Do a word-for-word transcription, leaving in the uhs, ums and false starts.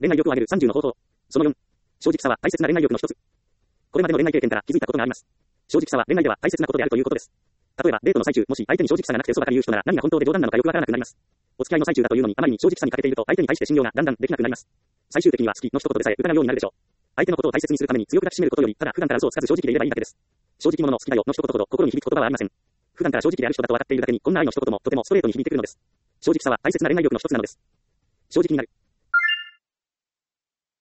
恋愛力を上げるさんじゅうの方法。そのよん。正直さは大切な恋愛力の一つ。これまでの恋愛経験から気づいたことがあります。正直さは恋愛では大切なことであるということです。例えば、デートの最中、もし相手に正直さがなくて嘘ばかり言う人なら何が本当で冗談なのかよくわからなくなります。お付き合いの最中だというのにあまりに正直さに欠けていると相手に対して信用がだんだんできなくなります。最終的には好きの一言でさえ疑うようになるでしょう。相手のことを大切にするために強く抱きしめることより、ただ普段から嘘をつかず正直でいればいいだけです。正直者の好きだよの一言ほど心に響く言葉はありません。普段から正直である人だと分かっているだけに、こんな愛の一言もとてもストレートに響いてくるのです。正直さは大切な恋愛力の一つなのです。正直になる。